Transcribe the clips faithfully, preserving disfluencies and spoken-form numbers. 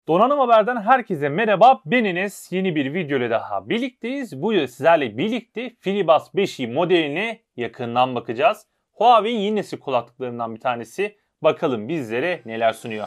Donanım Haber'den herkese merhaba. Ben Enes. Yeni bir video ile daha birlikteyiz. Bu yıl sizlerle birlikte FreeBuds beş i modeline yakından bakacağız. Huawei'in yeni nesil kulaklıklarından bir tanesi. Bakalım bizlere neler sunuyor.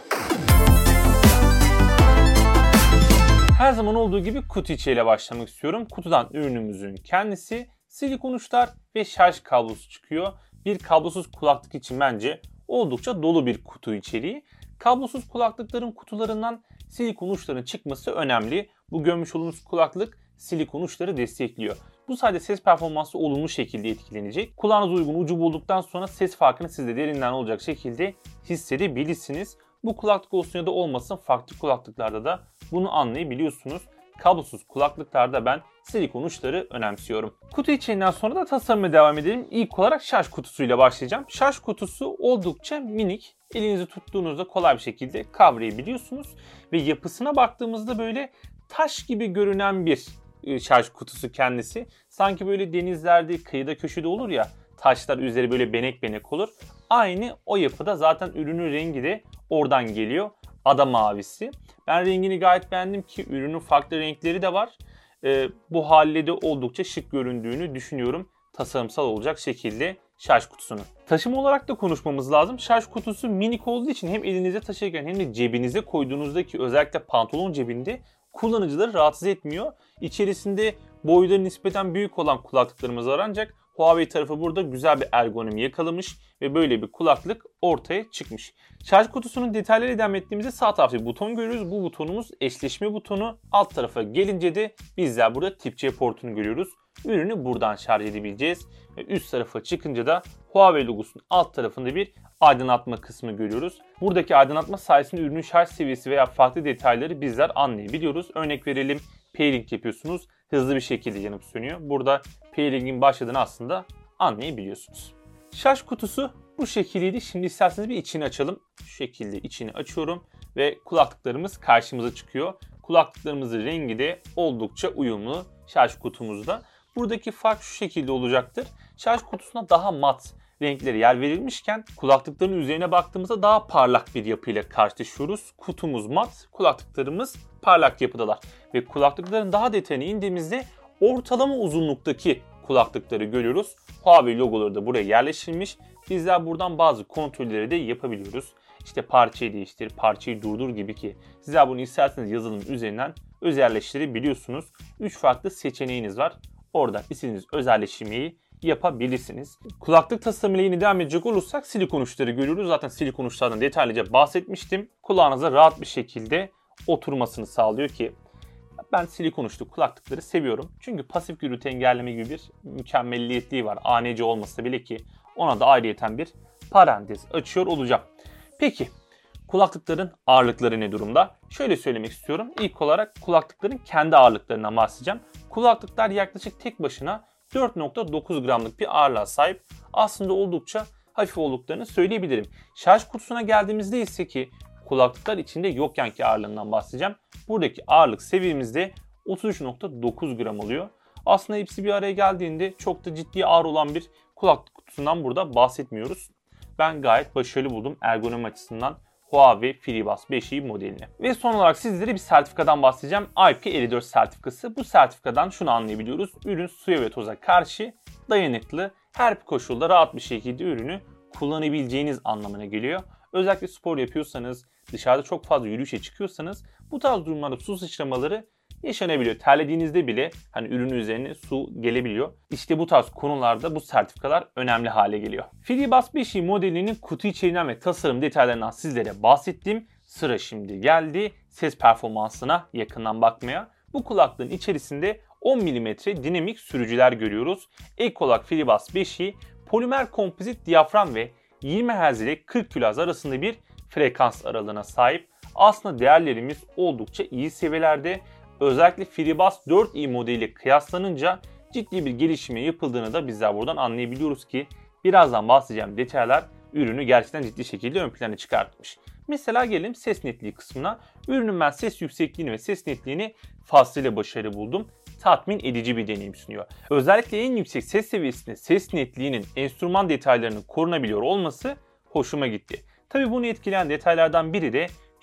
Her zaman olduğu gibi kutu içiyle başlamak istiyorum. Kutudan ürünümüzün kendisi, silikon uçlar ve şarj kablosu çıkıyor. Bir kablosuz kulaklık için bence oldukça dolu bir kutu içeriği. Kablosuz kulaklıkların kutularından silikon uçların çıkması önemli. Bu görmüş olduğunuz kulaklık silikon uçları destekliyor. Bu sayede ses performansı olumlu şekilde etkilenecek. Kulağınıza uygun ucu bulduktan sonra ses farkını siz de derinden olacak şekilde hissedebilirsiniz. Bu kulaklık olsun ya da olmasın farklı kulaklıklarda da bunu anlayabiliyorsunuz. Kablosuz kulaklıklarda ben silikon uçları önemsiyorum. Kutu içeriğinden sonra da tasarıma devam edelim. İlk olarak şarj kutusuyla başlayacağım. Şarj kutusu oldukça minik. Elinizi tuttuğunuzda kolay bir şekilde kavrayabiliyorsunuz. Ve yapısına baktığımızda böyle taş gibi görünen bir şarj kutusu kendisi. Sanki böyle denizlerde, kıyıda, köşede olur ya, taşlar üzeri böyle benek benek olur. Aynı o yapıda, zaten ürünün rengi de oradan geliyor. Ada mavisi. Ben rengini gayet beğendim ki ürünün farklı renkleri de var. Ee, bu haliyle de oldukça şık göründüğünü düşünüyorum. Tasarımsal olacak şekilde şarj kutusunu. Taşıma olarak da konuşmamız lazım. Şarj kutusu minik olduğu için hem elinize taşırken hem de cebinize koyduğunuzdaki, özellikle pantolon cebinde kullanıcıları rahatsız etmiyor. İçerisinde boyları nispeten büyük olan kulaklıklarımız var, ancak Huawei tarafı burada güzel bir ergonomi yakalamış ve böyle bir kulaklık ortaya çıkmış. Şarj kutusunun detayları devam ettiğimizde sağ tarafta bir buton görüyoruz. Bu butonumuz eşleşme butonu. Alt tarafa gelince de bizler burada tip C portunu görüyoruz. Ürünü buradan şarj edebileceğiz. Ve üst tarafa çıkınca da Huawei logosunun alt tarafında bir aydınlatma kısmı görüyoruz. Buradaki aydınlatma sayesinde ürünün şarj seviyesi veya farklı detayları bizler anlayabiliyoruz. Örnek verelim, pairing yapıyorsunuz. Hızlı bir şekilde yanıp sönüyor. Burada pairing'in başladığını aslında anlayabiliyorsunuz. Şarj kutusu bu şekildeydi. Şimdi isterseniz bir içini açalım. Şu şekilde içini açıyorum ve kulaklıklarımız karşımıza çıkıyor. Kulaklıklarımızın rengi de oldukça uyumlu şarj kutumuzda. Buradaki fark şu şekilde olacaktır. Şarj kutusuna daha mat renkleri yer verilmişken kulaklıkların üzerine baktığımızda daha parlak bir yapıyla karşılaşıyoruz. Kutumuz mat, kulaklıklarımız parlak yapıdalar. Ve kulaklıkların daha detayına indiğimizde ortalama uzunluktaki kulaklıkları görüyoruz. Huawei logoları da buraya yerleştirilmiş. Bizler buradan bazı kontrolleri de yapabiliyoruz. İşte parçayı değiştir, parçayı durdur gibi ki sizler bunu isterseniz yazılım üzerinden özelleştirebiliyorsunuz. üç farklı seçeneğiniz var. Orada istediğiniz özelleştirmeyi yapabilirsiniz. Kulaklık tasarımıyla yine devam edecek olursak silikon uçları görüyoruz. Zaten silikon uçlardan detaylıca bahsetmiştim. Kulağınıza rahat bir şekilde oturmasını sağlıyor ki ben silikon uçlu kulaklıkları seviyorum. Çünkü pasif gürültü engelleme gibi bir mükemmelliyetliği var. A N C olmasa bile, ki ona da ayrıyeten bir parantez açıyor olacağım. Peki kulaklıkların ağırlıkları ne durumda? Şöyle söylemek istiyorum. İlk olarak kulaklıkların kendi ağırlıklarından bahsedeceğim. Kulaklıklar yaklaşık tek başına dört nokta dokuz gramlık bir ağırlığa sahip. Aslında oldukça hafif olduklarını söyleyebilirim. Şarj kutusuna geldiğimizde ise ki kulaklıklar içinde yokkenki ağırlığından bahsedeceğim. Buradaki ağırlık seviyemizde otuz üç nokta dokuz gram oluyor. Aslında hepsi bir araya geldiğinde çok da ciddi ağır olan bir kulaklık kutusundan burada bahsetmiyoruz. Ben gayet başarılı buldum ergonomi açısından Huawei FreeBuds beş i modelini. Ve son olarak sizlere bir sertifikadan bahsedeceğim. I P elli dört sertifikası. Bu sertifikadan şunu anlayabiliyoruz. Ürün suya ve toza karşı dayanıklı, her koşulda rahat bir şekilde ürünü kullanabileceğiniz anlamına geliyor. Özellikle spor yapıyorsanız, dışarıda çok fazla yürüyüşe çıkıyorsanız bu tarz durumlarda su sıçramaları yaşanabiliyor. Terlediğinizde bile hani ürünün üzerine su gelebiliyor. İşte bu tarz konularda bu sertifikalar önemli hale geliyor. FreeBuds beş i modelinin kutu içeriğinden ve tasarım detaylarından sizlere bahsettim. Sıra şimdi geldi ses performansına yakından bakmaya. Bu kulaklığın içerisinde on milimetre dinamik sürücüler görüyoruz. Ek olarak FreeBuds beş i polimer kompozit diyafram ve yirmi hertz ile kırk kilohertz arasında bir frekans aralığına sahip. Aslında değerlerimiz oldukça iyi seviyelerde. Özellikle FreeBuds dört i modeliyle kıyaslanınca ciddi bir gelişme yapıldığını da bizler buradan anlayabiliyoruz ki birazdan bahsedeceğim detaylar ürünü gerçekten ciddi şekilde ön plana çıkartmış. Mesela gelelim ses netliği kısmına. Ürünün ben ses yüksekliğini ve ses netliğini fazlasıyla başarılı buldum. Tatmin edici bir deneyim sunuyor. Özellikle en yüksek ses seviyesinde ses netliğinin enstrüman detaylarının korunabiliyor olması hoşuma gitti. Tabii bunu etkileyen detaylardan biri de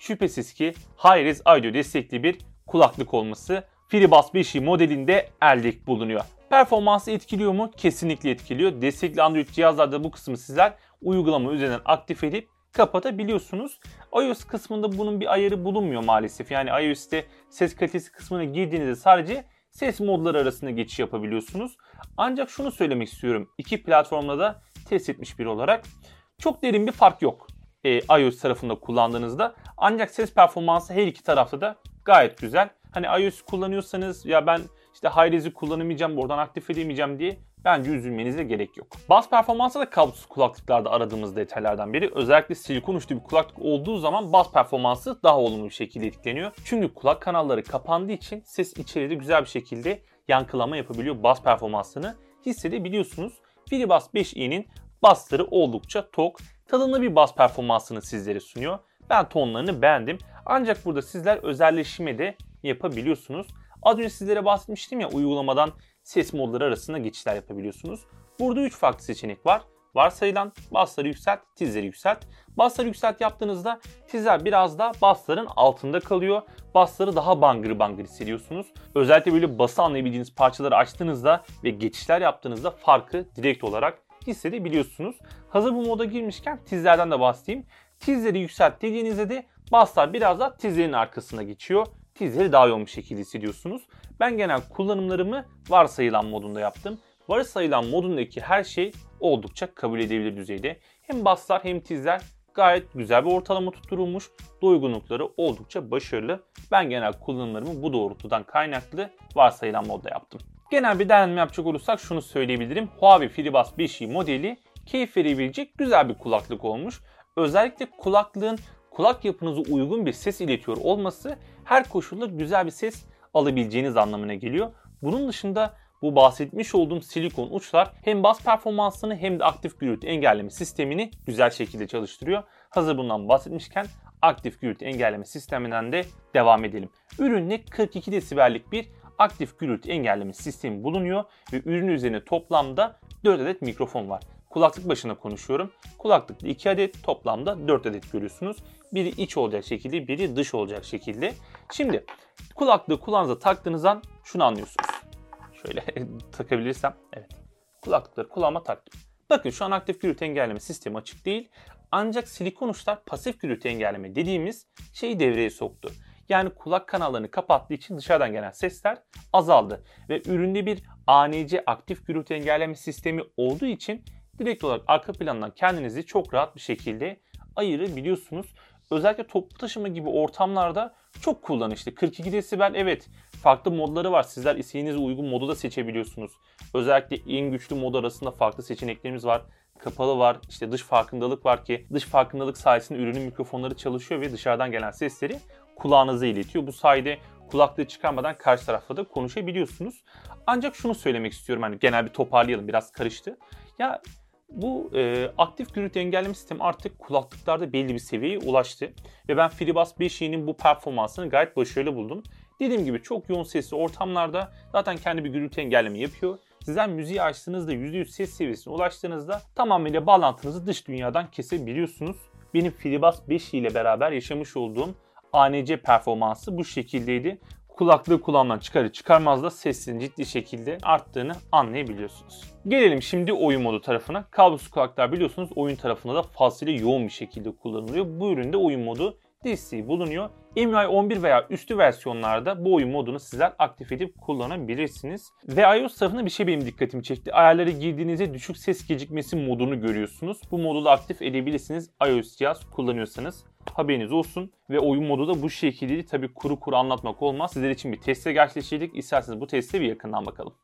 şüphesiz ki Hi-Res Audio destekli bir kulaklık olması FreeBuds beş i modelinde elde bulunuyor. Performansı etkiliyor mu? Kesinlikle etkiliyor. Destekli Android cihazlarda bu kısmı sizler uygulama üzerinden aktif edip kapatabiliyorsunuz. iOS kısmında bunun bir ayarı bulunmuyor maalesef. Yani iOS'te ses kalitesi kısmına girdiğinizde sadece ses modları arasında geçiş yapabiliyorsunuz. Ancak şunu söylemek istiyorum. İki platformda da test etmiş biri olarak çok derin bir fark yok e, iOS tarafında kullandığınızda. Ancak ses performansı her iki tarafta da gayet güzel. Hani iOS kullanıyorsanız ya ben işte Hi-Res'i kullanamayacağım, oradan aktif edemeyeceğim diye bence üzülmenize gerek yok. Bas performansı da kablosuz kulaklıklarda aradığımız detaylardan biri. Özellikle silikon uçlu bir kulaklık olduğu zaman bas performansı daha olumlu bir şekilde etkileniyor. Çünkü kulak kanalları kapandığı için ses içeride güzel bir şekilde yankılama yapabiliyor. Bas performansını hissedebiliyorsunuz. FreeBuds beş i'nin basları oldukça tok, tadımlı bir bas performansını sizlere sunuyor. Ben tonlarını beğendim. Ancak burada sizler özelleşme de yapabiliyorsunuz. Az önce sizlere bahsetmiştim ya, uygulamadan ses modları arasında geçişler yapabiliyorsunuz. Burada üç farklı seçenek var. Varsayılan, basları yükselt, tizleri yükselt. Basları yükselt yaptığınızda tizler biraz daha basların altında kalıyor. Basları daha bangır bangır hissediyorsunuz. Özellikle böyle bası anlayabildiğiniz parçaları açtığınızda ve geçişler yaptığınızda farkı direkt olarak hissedebiliyorsunuz. Hazır bu moda girmişken tizlerden de bahsedeyim. Tizleri yükselt dediğinizde de baslar biraz daha tizlerin arkasına geçiyor. Tizleri daha yoğun bir şekilde hissediyorsunuz. Ben genel kullanımlarımı varsayılan modunda yaptım. Varsayılan modundaki her şey oldukça kabul edilebilir düzeyde. Hem baslar hem tizler gayet güzel bir ortalama tutturulmuş. Doygunlukları oldukça başarılı. Ben genel kullanımlarımı bu doğrultudan kaynaklı varsayılan modda yaptım. Genel bir değerlendirme yapacak olursak şunu söyleyebilirim. Huawei FreeBuds beş i modeli keyif verebilecek güzel bir kulaklık olmuş. Özellikle kulaklığın kulak yapınıza uygun bir ses iletiyor olması her koşulda güzel bir ses alabileceğiniz anlamına geliyor. Bunun dışında bu bahsetmiş olduğum silikon uçlar hem bas performansını hem de aktif gürültü engelleme sistemini güzel şekilde çalıştırıyor. Hazır bundan bahsetmişken aktif gürültü engelleme sisteminden de devam edelim. Üründe kırk iki desibellik bir aktif gürültü engelleme sistemi bulunuyor ve ürün üzerine toplamda dört adet mikrofon var. Kulaklık başına konuşuyorum. Kulaklıkta iki adet, toplamda dört adet görüyorsunuz. Biri iç olacak şekilde, biri dış olacak şekilde. Şimdi kulaklığı kulağınıza taktığınız an şunu anlıyorsunuz. Şöyle takabilirsem. Evet. Kulaklıkları kulağıma taktım. Bakın şu an aktif gürültü engelleme sistemi açık değil. Ancak silikon uçlar pasif gürültü engelleme dediğimiz şeyi devreye soktu. Yani kulak kanallarını kapattığı için dışarıdan gelen sesler azaldı. Ve üründe bir A N C aktif gürültü engelleme sistemi olduğu için direkt olarak arka plandan kendinizi çok rahat bir şekilde ayırabiliyorsunuz. Özellikle toplu taşıma gibi ortamlarda çok kullanışlı. kırk iki desibel, evet, farklı modları var. Sizler isteğinize uygun modu da seçebiliyorsunuz. Özellikle en güçlü mod arasında farklı seçeneklerimiz var. Kapalı var, işte dış farkındalık var ki dış farkındalık sayesinde ürünün mikrofonları çalışıyor ve dışarıdan gelen sesleri kulağınıza iletiyor. Bu sayede kulaklığı çıkarmadan karşı tarafla da konuşabiliyorsunuz. Ancak şunu söylemek istiyorum, hani genel bir toparlayalım, biraz karıştı. Ya bu e, aktif gürültü engelleme sistemi artık kulaklıklarda belli bir seviyeye ulaştı. Ve ben FreeBuds beş i'nin bu performansını gayet başarılı buldum. Dediğim gibi çok yoğun sesli ortamlarda zaten kendi bir gürültü engelleme yapıyor. Sizler müziği açtığınızda yüzde yüz ses seviyesine ulaştığınızda tamamıyla bağlantınızı dış dünyadan kesebiliyorsunuz. Benim FreeBuds beş i ile beraber yaşamış olduğum A N C performansı bu şekildeydi. Kulaklığı kulağımdan çıkarır çıkarmaz da sesin ciddi şekilde arttığını anlayabiliyorsunuz. Gelelim şimdi oyun modu tarafına. Kablosuz kulaklıklar biliyorsunuz oyun tarafında da fazlasıyla yoğun bir şekilde kullanılıyor. Bu üründe oyun modu desteği bulunuyor. M U I on bir veya üstü versiyonlarda bu oyun modunu sizler aktif edip kullanabilirsiniz. Ve iOS tarafında bir şey benim dikkatimi çekti. Ayarlara girdiğinizde düşük ses gecikmesi modunu görüyorsunuz. Bu modu da aktif edebilirsiniz iOS cihaz kullanıyorsanız. Haberiniz olsun. Ve oyun modu da bu şekilde. Tabii kuru kuru anlatmak olmaz. Sizler için bir teste gerçekleştirdik. İsterseniz bu teste bir yakından bakalım.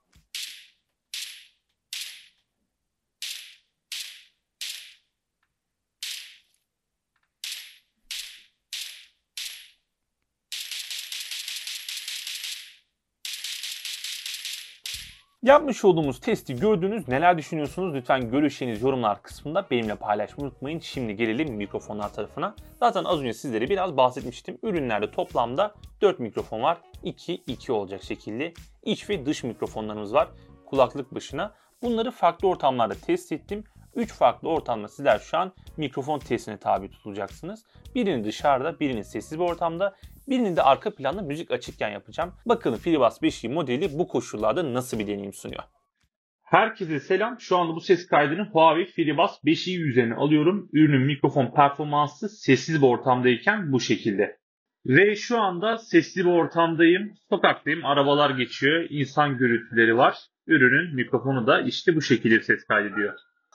Yapmış olduğumuz testi gördünüz. Neler düşünüyorsunuz? Lütfen görüşlerinizi yorumlar kısmında benimle paylaşmayı unutmayın. Şimdi gelelim mikrofonlar tarafına. Zaten az önce sizlere biraz bahsetmiştim. Ürünlerde toplamda dört mikrofon var. iki iki olacak şekilde. İç ve dış mikrofonlarımız var kulaklık başına. Bunları farklı ortamlarda test ettim. üç farklı ortamda sizler şu an mikrofon testine tabi tutulacaksınız. Birini dışarıda, birini sessiz bir ortamda, birini de arka planda müzik açıkken yapacağım. Bakalım FreeBuds beş i modeli bu koşullarda nasıl bir deneyim sunuyor. Herkese selam. Şu anda bu ses kaydını Huawei FreeBuds beş i üzerine alıyorum. Ürünün mikrofon performansı sessiz bir ortamdayken bu şekilde. Ve şu anda sessiz bir ortamdayım. Sokaktayım. Arabalar geçiyor. İnsan gürültüleri var. Ürünün mikrofonu da işte bu şekilde ses kaydediyor.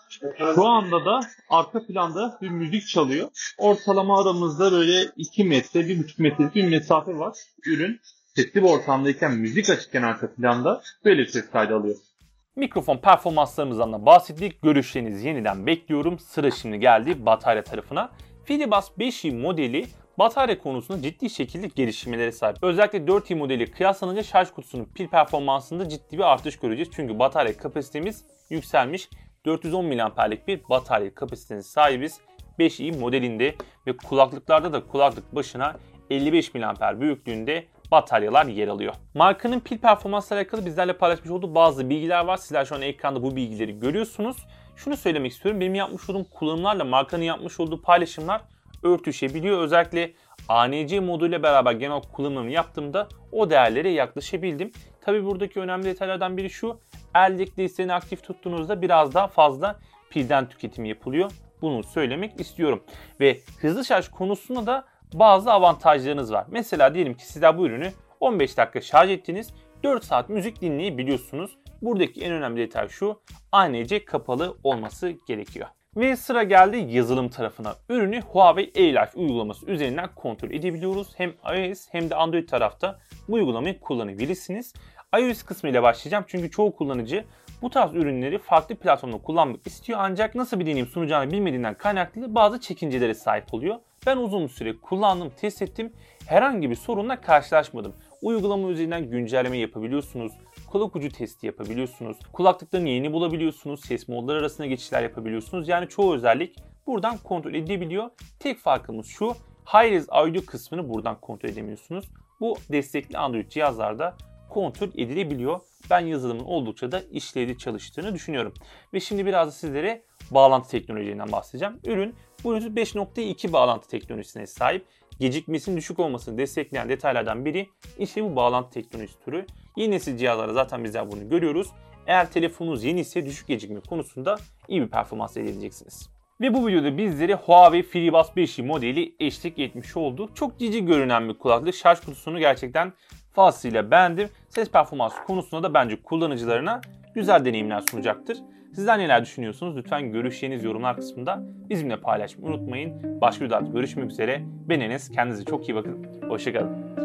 Şu anda da arka planda bir müzik çalıyor. Ortalama aramızda böyle iki metre, bir buçuk metrelik bir mesafe var. Ürün sesli bir ortamdayken müzik açıkken arka planda böyle ses kaydı alıyor. Mikrofon performanslarımızdan da bahsettik. Görüşlerinizi yeniden bekliyorum. Sıra şimdi geldi batarya tarafına. FreeBuds beş i modeli batarya konusunda ciddi şekilde gelişmelere sahip. Özellikle dört i modeli kıyaslanınca şarj kutusunun pil performansında ciddi bir artış göreceğiz. Çünkü batarya kapasitemiz yükselmiş. dört yüz on miliamperlik bir batarya kapasitesine sahibiz beş i modelinde ve kulaklıklarda da kulaklık başına elli beş miliamper büyüklüğünde bataryalar yer alıyor. Markanın pil performansıyla alakalı bizlerle paylaşmış olduğu bazı bilgiler var. Sizler şu an ekranda bu bilgileri görüyorsunuz. Şunu söylemek istiyorum. Benim yapmış olduğum kullanımlarla markanın yapmış olduğu paylaşımlar örtüşebiliyor. Özellikle A N C moduyla beraber genel kullanımını yaptığımda o değerlere yaklaşabildim. Tabi buradaki önemli detaylardan biri şu. Eldeki desteğini aktif tuttuğunuzda biraz daha fazla pilden tüketimi yapılıyor. Bunu söylemek istiyorum. Ve hızlı şarj konusunda da bazı avantajlarınız var. Mesela diyelim ki sizler bu ürünü on beş dakika şarj ettiniz. dört saat müzik dinleyebiliyorsunuz. Buradaki en önemli detay şu. A N C kapalı olması gerekiyor. Ve sıra geldi yazılım tarafına. Ürünü Huawei A-Life uygulaması üzerinden kontrol edebiliyoruz. Hem iOS hem de Android tarafta bu uygulamayı kullanabilirsiniz. iOS kısmı ile başlayacağım çünkü çoğu kullanıcı bu tarz ürünleri farklı platformda kullanmak istiyor ancak nasıl bir deneyim sunacağını bilmediğinden kaynaklı bazı çekincelere sahip oluyor. Ben uzun bir süre kullandım, test ettim. Herhangi bir sorunla karşılaşmadım. Uygulama üzerinden güncelleme yapabiliyorsunuz. Kulak ucu testi yapabiliyorsunuz. Kulaklıkların yerini bulabiliyorsunuz. Ses modları arasında geçişler yapabiliyorsunuz. Yani çoğu özellik buradan kontrol edilebiliyor. Tek farkımız şu. High-res audio kısmını buradan kontrol edemiyorsunuz. Bu destekli Android cihazlarda kontrol edilebiliyor. Ben yazılımın oldukça da işlevli çalıştığını düşünüyorum. Ve şimdi biraz da sizlere bağlantı teknolojilerinden bahsedeceğim. Ürün Bluetooth beş nokta iki bağlantı teknolojisine sahip. Gecikmesinin düşük olmasını destekleyen detaylardan biri işte bu bağlantı teknolojisi türü. Yeni nesil cihazlarda zaten bizler bunu görüyoruz. Eğer telefonunuz yeni ise düşük gecikme konusunda iyi bir performans elde edeceksiniz. Ve bu videoda bizlere Huawei FreeBuds beş i modeli eşlik etmiş oldu. Çok cici görünen bir kulaklık. Şarj kutusunu gerçekten fazlasıyla beğendim. Ses performansı konusunda da bence kullanıcılarına güzel deneyimler sunacaktır. Sizler neler düşünüyorsunuz? Lütfen görüşlerinizi yorumlar kısmında bizimle paylaşmayı unutmayın. Başka videoda görüşmek üzere. Ben Enes. Kendinize çok iyi bakın. Hoşça kalın.